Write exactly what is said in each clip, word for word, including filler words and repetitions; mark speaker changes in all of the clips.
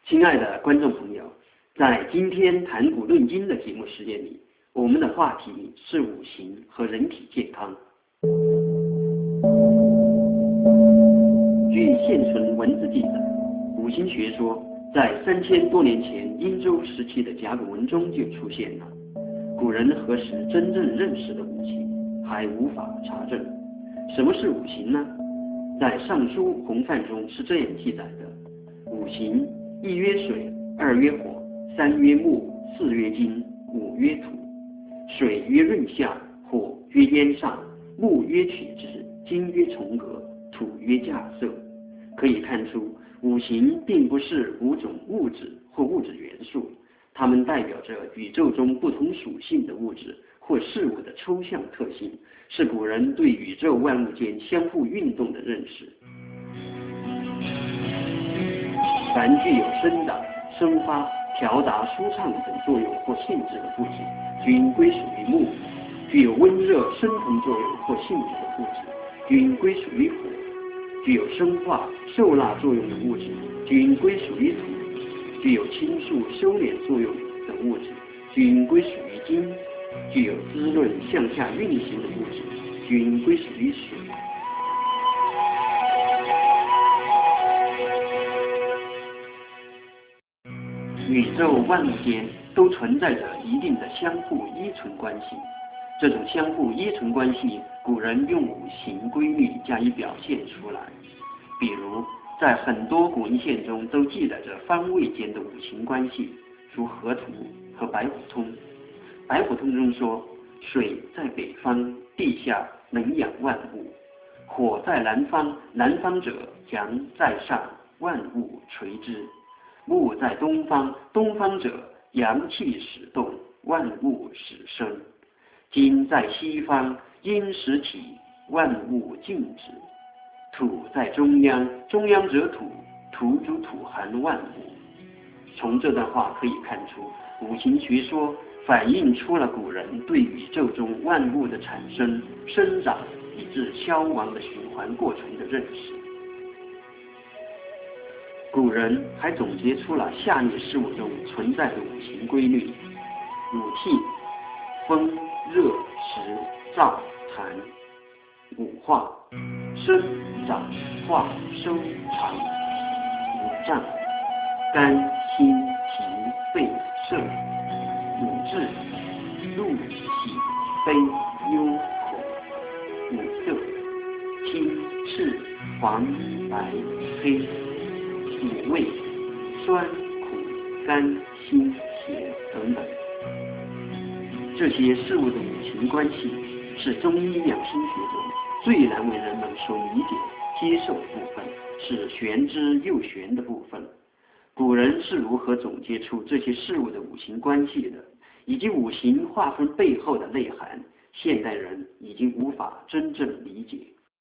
Speaker 1: 亲爱的观众朋友，在今天谈古论今的节目时间里，我们的话题是五行和人体健康。据现存文字记载，五行学说在三千多年前殷周时期的甲骨文中就出现了。古人何时真正认识的五行，还无法查证。什么是五行呢？在《尚书洪范》中是这样记载的：五行，一曰水，二曰火，三曰木，四曰金，五曰土。水曰润下，火曰淹上，木曰曲直，金曰重革，土曰架色。可以看出，五行并不是五种物质或物质元素，它们代表着宇宙中不同属性的物质或事物的抽象特性，是古人对宇宙万物间相互运动的认识。凡具有生长、生发、调达、舒畅等作用或性质的物质，均归属于木；具有温热、生成作用或性质的物质，均归属于火；具有生化、受纳作用的物质，均归属于土；具有倾诉、收敛作用的物质，均归属于金；具有滋润、向下运行的物质，均归属于水。宇宙万物间都存在着一定的相互依存关系，这种相互依存关系，古人用五行规律加以表现出来。比如，在很多古文献中都记载着方位间的五行关系，如河图和白虎通。白虎通中说，水在北方，地下能养万物；火在南方，南方者阳在上，万物垂之；木在东方，东方者阳气始动，万物始生；金在西方，阴始起，万物静止；土在中央，中央者土，土主土含万物。从这段话可以看出，五行学说反映出了古人对宇宙中万物的产生、生长以至消亡的循环过程的认识。古人还总结出了下列事物中存在的五行规律：五气，风、热、时、燥、寒；五化，生、长、化、收、藏；五脏，肝、心、脾、肺、肾；五志，怒、喜、悲、忧、恐；五色，青、赤、黄、白、黑；五味，酸、苦、甘、辛、咸等等。这些事物的五行关系是中医养生学中最难为人们所理解、接受的部分，是玄之又玄的部分。古人是如何总结出这些事物的五行关系的，以及五行划分背后的内涵，现代人已经无法真正理解。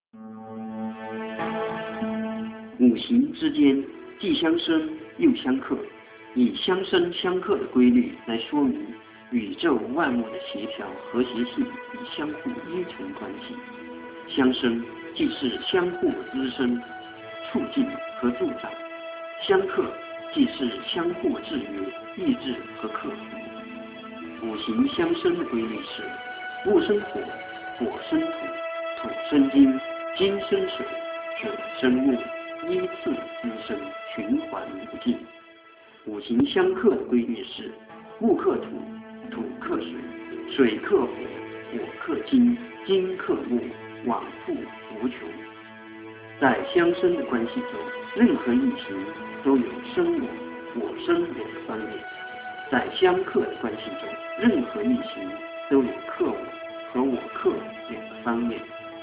Speaker 1: 五行之间既相生又相克，以相生相克的规律来说明宇宙万物的协调和谐性与相互依存关系。相生既是相互滋生、促进和助长；相克既是相互制约、抑制和克服。五行相生的规律是：木生火，火生土，土生金，金生水，水生木，依次滋生，循环不尽。五行相克的规律是：木克土，土克水，水克火，火克金，金克木，往复无穷。在相生的关系中，任何一行都有生我、我生两个方面；在相克的关系中，任何一行都有克我和我克两个方面。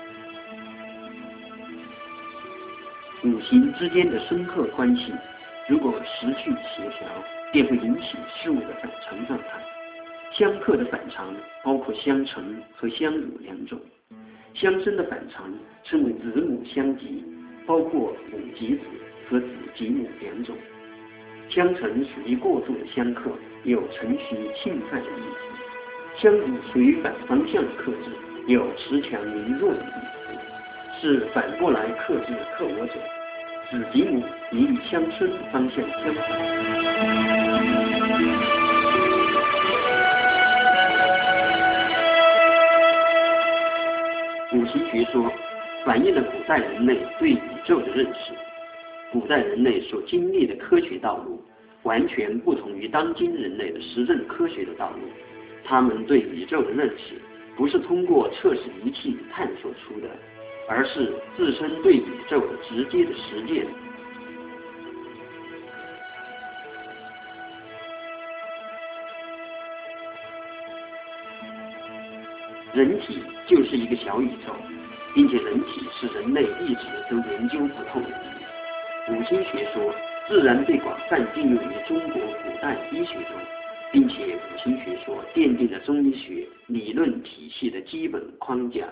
Speaker 1: 五行之间的生克关系，如果失去协调，便会引起事物的反常状态。相克的反常包括相乘和相辱两种。相生的反常称为子母相极，包括母及子和子及母两种。相乘属于过度的相克，有承袭侵犯的意思；相辱属于反方向的克制，有持强凌弱的意思，是反过来克制克我者。 子及母，一力相生，方向相符。五行学说反映了古代人类对宇宙的认识。古代人类所经历的科学道路，完全不同于当今人类的实证科学的道路。他们对宇宙的认识，不是通过测试仪器探索出的，而是自身对宇宙的直接的实践。人体就是一个小宇宙，并且人体是人类一直都研究不透的。五行学说自然被广泛应用于中国古代医学中，并且五行学说奠定了中医学理论体系的基本框架。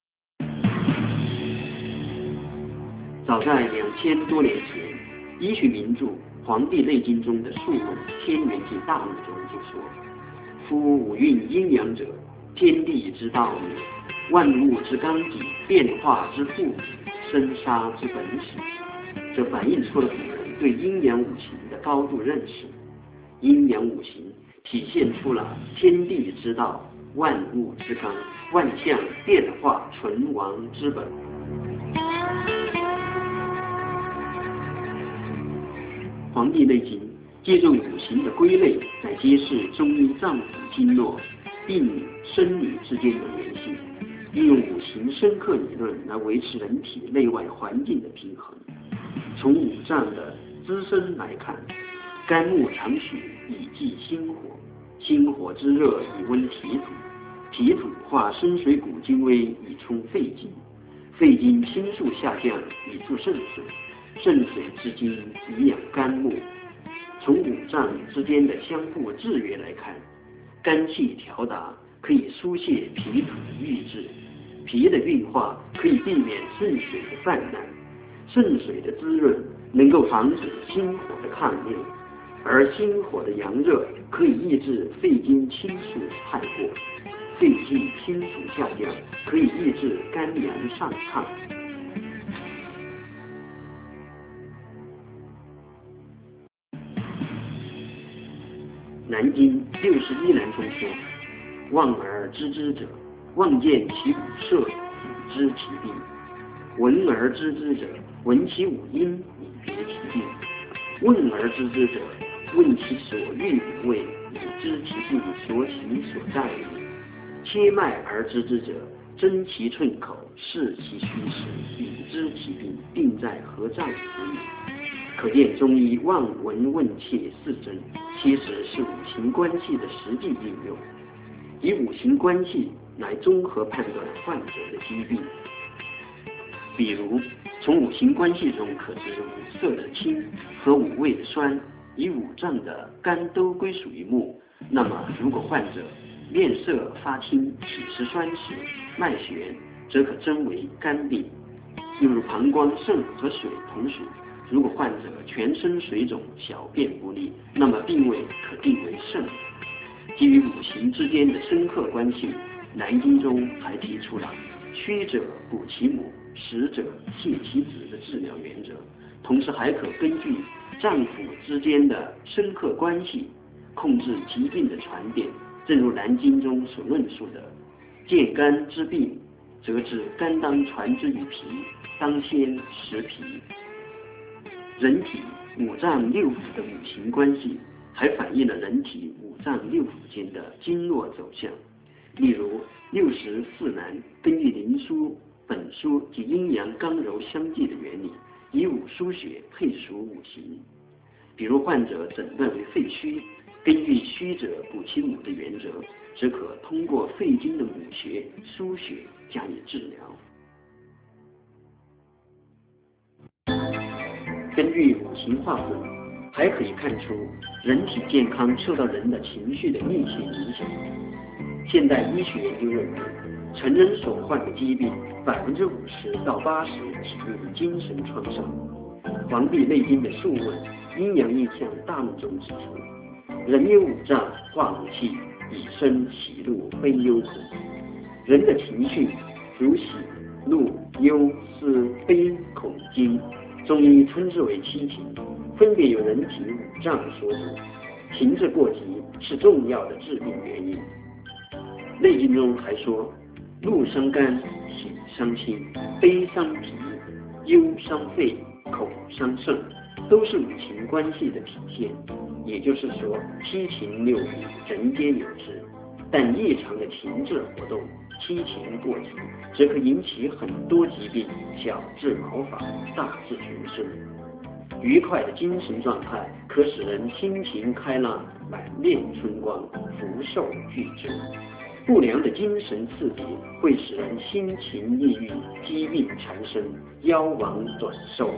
Speaker 1: 早在两千多年前，医学名著《黄帝内经》中的《素问·天元纪大论》中就说：“夫五运阴阳者，天地之道也，万物之纲纪，变化之父母，生杀之本始。”这反映出了古人对阴阳五行的高度认识。阴阳五行体现出了天地之道、万物之纲、万象变化存亡之本。《黄帝内经》借助五行的归类，来揭示中医脏腑经络、病理生理之间的联系，利用五行生克理论来维持人体内外环境的平衡。从五脏的滋生来看，肝木藏血以济心火，心火之热以温脾土，脾土化生水谷精微以充肺经，肺经清肃下降以助肾水，肾水之精以养肝木。从五脏之间的相互制约来看，肝气调达可以疏泄脾土的郁滞，脾的运化可以避免肾水的泛滥，肾水的滋润能够防止心火的抗烈，而心火的阳热可以抑制肺经清肃太过，肺气清肃下降可以抑制肝阳上亢。南经六十一难中说：“望而知之者，望见其五色，以知其病；闻而知之者，闻其五音，以别其病；问而知之者，问其所欲五味，以知其病所起所在也；切脉而知之者，争其寸口，视其虚实，以知其病病在何脏之也。”可见中医望闻问切四诊，其实是五行关系的实际应用，以五行关系来综合判断患者的疾病。比如，从五行关系中可知五色的清和五味的酸，以五脏的肝都归属于木，那么如果患者面色发青、体湿酸实、脉弦，则可真为肝病。又如膀胱、肾和水同属，如果患者全身水肿、小便不利，那么病位可定为肾。基于五行之间的生克关系，南经中还提出了虚者补其母，实者泻其子的治疗原则，同时还可根据脏腑之间的生克关系控制疾病的传变。正如南经中所论述的：“见肝之病，则知肝当传之于脾，当先食脾。”人体五脏六腑的五行关系，还反映了人体五脏六腑间的经络走向。例如六十四难根据灵枢、本枢及阴阳刚柔相济的原理，以五腧穴配属五行。比如患者诊断为肺虚，根据虚者补其母的原则，则可通过肺经的母穴腧穴加以治疗。根据五行划分，还可以看出人体健康受到人的情绪的密切影响。现代医学研究认为，成人所患的疾病百分之五十到八十起因精神创伤。《黄帝内经》的《素问·阴阳应象大论》中指出：“人有五脏，化五气，以生喜怒悲忧恐。”人的情绪如喜、怒、忧、思、悲、恐、惊， 中医称之为七情，分别由人体五脏所主，情志过急是重要的致病原因。《内经》中还说，怒伤肝，喜伤心，悲伤脾，忧伤肺，恐伤肾，都是五情关系的体现。也就是说，七情六欲人皆有之，但异常的情志活动，七情过急，则可引起很多疾病，小至毛发，大至全身。愉快的精神状态可使人心情开朗，满面春光，福寿俱至。不良的精神刺激会使人心情抑郁，疾病缠身，夭亡短寿。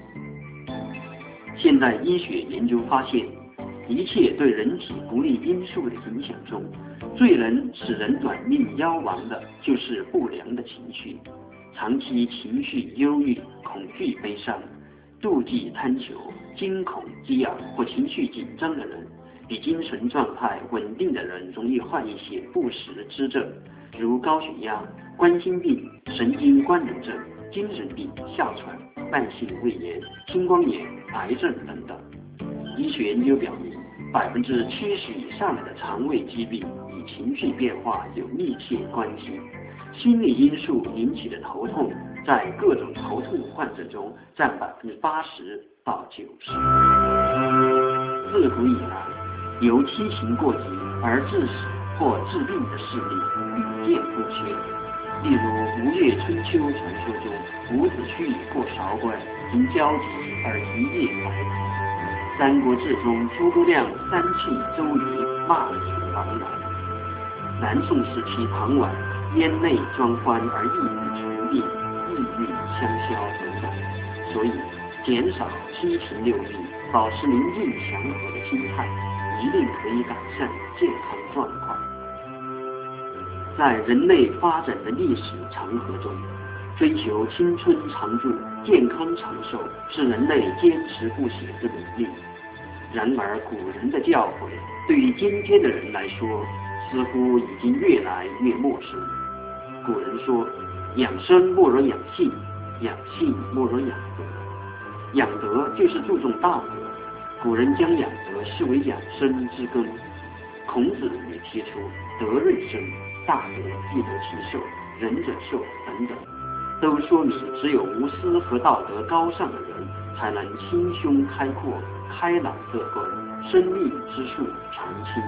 Speaker 1: 现代医学研究发现，一切对人体不利因素的影响中，最能使人短命夭亡的就是不良的情绪。长期情绪忧郁、恐惧、悲伤、妒忌、贪求、惊恐、激昂或情绪紧张的人，比精神状态稳定的人容易患一些不实之症，如高血压、冠心病、神经官能症、精神病、哮喘、慢性胃炎、青光眼、癌症等等。医学研究表明，百分之七十以上的肠胃疾病与情绪变化有密切关系。心理因素引起的头痛，在各种头痛患者中占百分之八十到九十。自古以来，由七情过急而致死或致病的事例屡见不鲜。例如《吴越春秋》传说中，伍子胥过韶关，因焦急而一夜白头。《三国志》中，诸葛亮三气周瑜，骂死王南。南宋时期唐婉咽泪装欢而意不成病，意欲相消等等。所以，减少七情六欲，保持宁静祥和的心态，一定可以改善健康状况。在人类发展的历史长河中，追求青春常驻、健康长寿是人类坚持不懈的努力。然而，古人的教诲对于今天的人来说，似乎已经越来越陌生。古人说：“养生莫若养性，养性莫若养德。”养德就是注重道德。古人将养德视为养生之根。孔子也提出“德润生，大德必得其寿，仁者寿”等等，都说明只有无私和道德高尚的人，才能心胸开阔、开朗乐观，生命之树常青。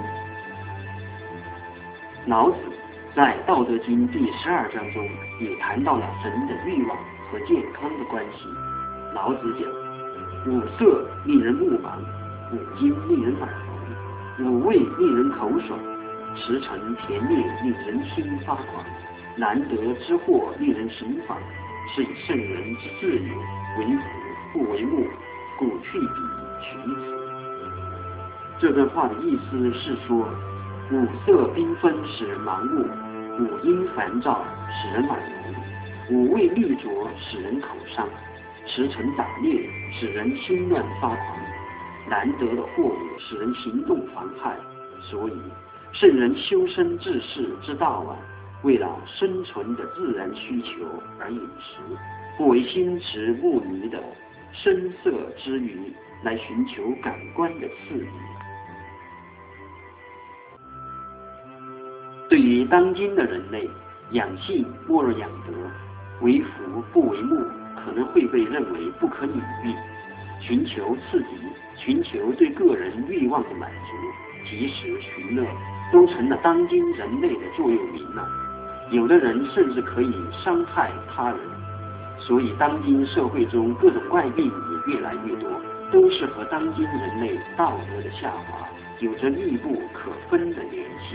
Speaker 1: 老子在《道德经》第十二章中也谈到了人的欲望和健康的关系。老子讲：五色令人目盲，五音令人耳聋，五味令人口爽，驰骋甜猎令人心发狂，难得之货令人神往，是以圣人之自由，为福不为目，故去彼取此。这段话的意思是说，五色缤纷使人盲目，五音烦躁使人耳聋，五味绿浊使人口伤，驰骋打猎使人心乱发狂，难得的货物使人行动妨害。所以圣人修身治世之道啊，为了生存的自然需求而饮食，不为心驰目迷的声色之余来寻求感官的刺激。对于当今的人类，养性莫若养德，为福不为目，可能会被认为不可理喻。寻求刺激，寻求对个人欲望的满足，及时寻乐，都成了当今人类的座右铭了。有的人甚至可以伤害他人。所以当今社会中各种怪病也越来越多，都是和当今人类道德的下滑有着密不可分的联系。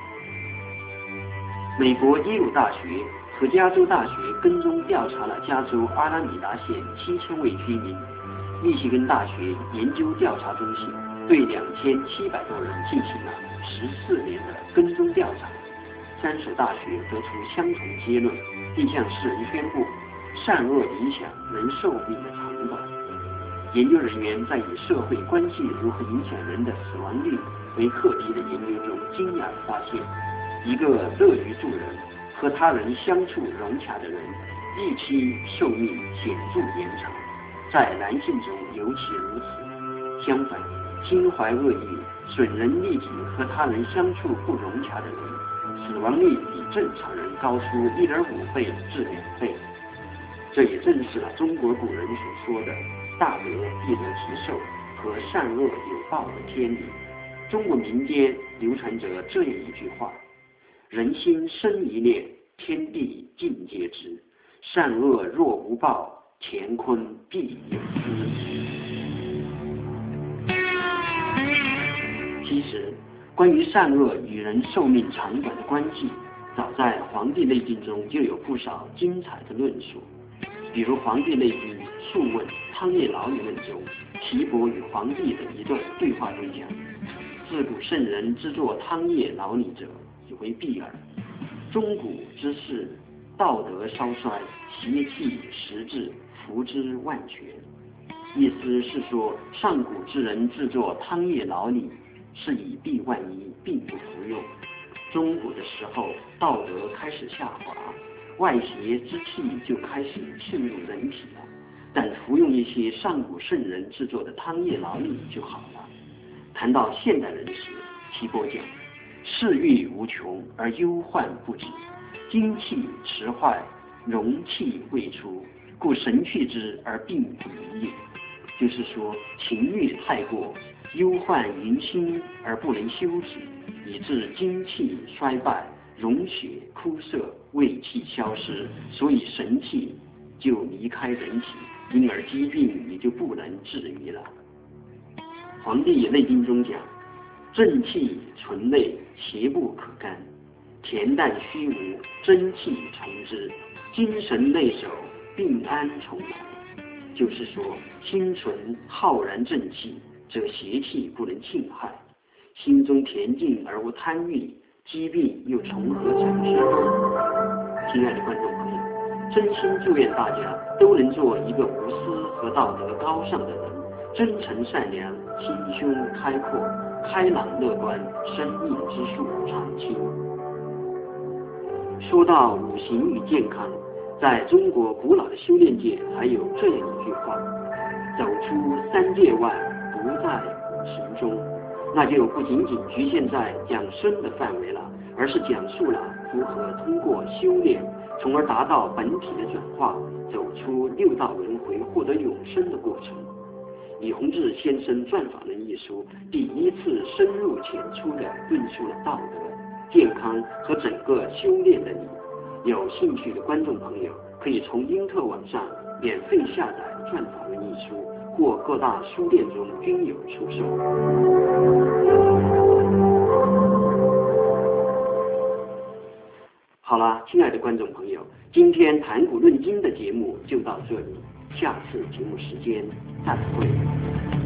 Speaker 1: 美国耶鲁大学和加州大学跟踪调查了加州阿拉米达县七千位居民，密歇根大学研究调查中心对两千七百多人进行了十四年的跟踪调查，三所大学得出相同结论，并向世人宣布善恶影响人寿命的长短。研究人员在以社会关系如何影响人的死亡率为课题的研究中，惊讶地发现，一个乐于助人、和他人相处融洽的人，预期寿命显著延长， 在男性中尤其如此。相反，心怀恶意、损人利己和他人相处不融洽的人，死亡率比正常人高出一点五倍至两倍。这也正是了中国古人所说的“大德必得其寿”和“善恶有报”的天理。中国民间流传着这样一句话：“人心生一念，天地尽皆知。善恶若无报，乾坤必有私。”其实，关于善恶与人寿命长短的关系，早在《黄帝内经》中就有不少精彩的论述。比如《黄帝内经·素问·汤液劳理论》中，岐伯与黄帝的一段对话中讲：“自古圣人之作汤液劳理者，以为必耳。中古之士，道德稍衰，邪气时至，服之万全。”意思是说，上古之人制作汤液劳理，是以避万一，并不服用。中古的时候，道德开始下滑，外邪之气就开始侵入人体了，但服用一些上古圣人制作的汤液劳理就好了。谈到现代人时，岐伯讲：“世欲无穷而忧患不止，精气迟坏，荣气未出，故神去之而病不已也。”就是说，情欲太过，忧患云心而不能休止，以致精气衰败，溶血枯涩，胃气消失，所以神气就离开人体，因而疾病也就不能治愈了。《黄帝内经》中讲：“正气存内，邪不可干；恬淡虚无，真气从之；精神内守，病安从来。”就是说，心存浩然正气，则邪气不能侵害；心中恬静而无贪欲，疾病又从何产生？亲爱的观众朋友，真心祝愿大家都能做一个无私和道德高尚的人，真诚善良，心胸开阔，开朗乐观，生命之树常青。说到五行与健康，在中国古老的修炼界还有这样一句话：“走出三界外，不在五行中。”那就不仅仅局限在养生的范围了，而是讲述了如何通过修炼，从而达到本体的转化，走出六道轮回，获得永生的过程。李洪志先生《转法轮》一书第一次深入浅出地论述了道德、健康和整个修炼的理。有兴趣的观众朋友可以从英特网上免费下载《转法轮》一书，或各大书店中均有出售。好了，亲爱的观众朋友，今天谈古论今的节目就到这里，下次节目时间再会。